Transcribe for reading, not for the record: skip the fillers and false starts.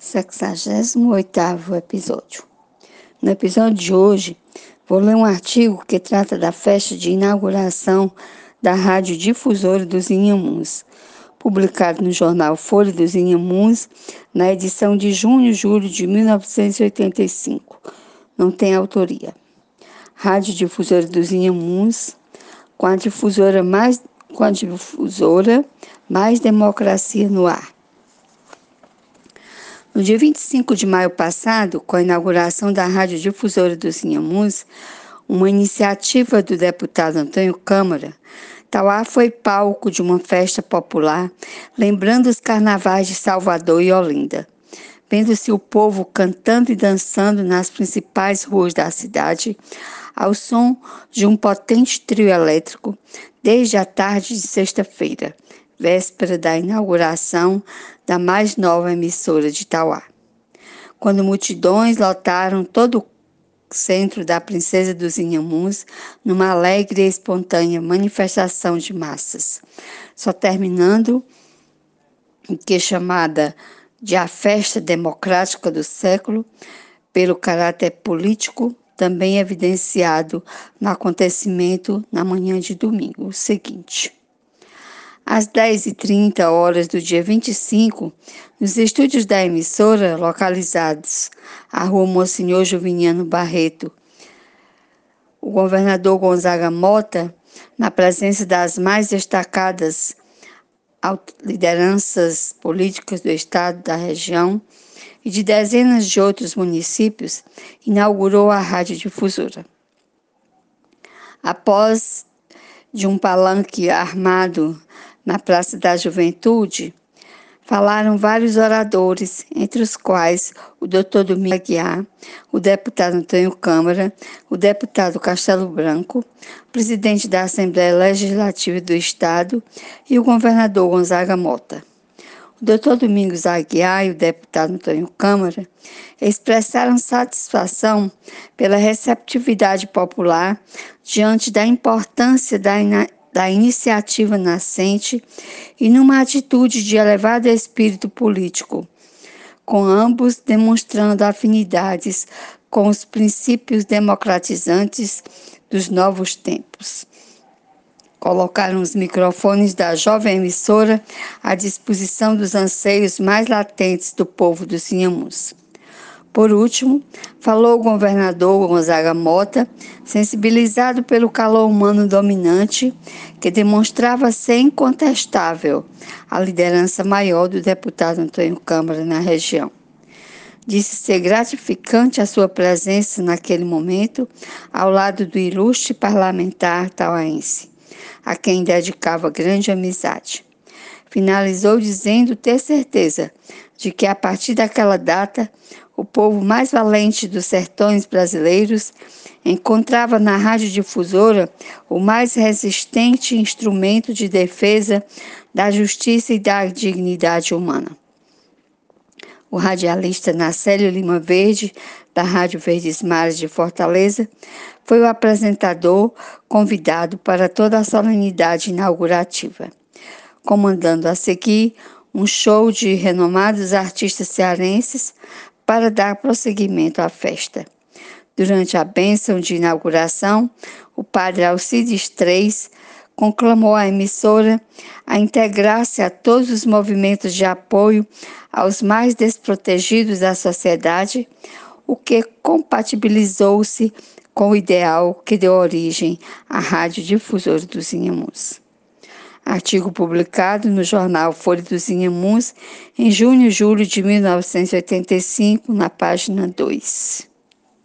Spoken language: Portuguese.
68º episódio. No episódio de hoje, vou ler um artigo que trata da festa de inauguração da Rádio Difusora dos Inhamuns, publicado no jornal Folha dos Inhamuns, na edição de junho-julho de 1985. Não tem autoria. Rádio Difusora dos Inhamuns, com a difusora mais democracia no ar. No dia 25 de maio passado, com a inauguração da Rádio Difusora dos Inhamuns, uma iniciativa do deputado Antônio Câmara, Tauá foi palco de uma festa popular, lembrando os carnavais de Salvador e Olinda. Vendo-se o povo cantando e dançando nas principais ruas da cidade, ao som de um potente trio elétrico, desde a tarde de sexta-feira, véspera da inauguração da mais nova emissora de Tauá. Quando multidões lotaram todo o centro da Princesa dos Inhamuns numa alegre e espontânea manifestação de massas, só terminando que chamada de a festa democrática do século, pelo caráter político, também evidenciado no acontecimento na manhã de domingo seguinte. Às 10h30 do dia 25, nos estúdios da emissora, localizados à rua Monsenhor Juviniano Barreto, o governador Gonzaga Mota, na presença das mais destacadas lideranças políticas do estado, da região e de dezenas de outros municípios, inaugurou a Rádio Difusora. Após de um palanque armado na Praça da Juventude, falaram vários oradores, entre os quais o Dr. Domingos Aguiar, o deputado Antônio Câmara, o deputado Castelo Branco, presidente da Assembleia Legislativa do Estado e o governador Gonzaga Mota. O Dr. Domingos Aguiar e o deputado Antônio Câmara expressaram satisfação pela receptividade popular diante da importância da iniciativa nascente e numa atitude de elevado espírito político, com ambos demonstrando afinidades com os princípios democratizantes dos novos tempos. Colocaram os microfones da jovem emissora à disposição dos anseios mais latentes do povo dos Inhamuns. Por último, falou o governador Gonzaga Mota, sensibilizado pelo calor humano dominante, que demonstrava ser incontestável a liderança maior do deputado Antônio Câmara na região. Disse ser gratificante a sua presença naquele momento ao lado do ilustre parlamentar tauaense, a quem dedicava grande amizade. Finalizou dizendo ter certeza de que, a partir daquela data, o povo mais valente dos sertões brasileiros encontrava na Rádio Difusora o mais resistente instrumento de defesa da justiça e da dignidade humana. O radialista Nacélio Lima Verde, da Rádio Verdes Mares de Fortaleza, foi o apresentador convidado para toda a solenidade inaugurativa, comandando a seguir um show de renomados artistas cearenses para dar prosseguimento à festa. Durante a bênção de inauguração, o padre Alcides III conclamou a emissora a integrar-se a todos os movimentos de apoio aos mais desprotegidos da sociedade, o que compatibilizou-se com o ideal que deu origem à Rádio Difusora dos Inhamuns. Artigo publicado no jornal Folha dos Inhamuns em junho e julho de 1985, na página 2.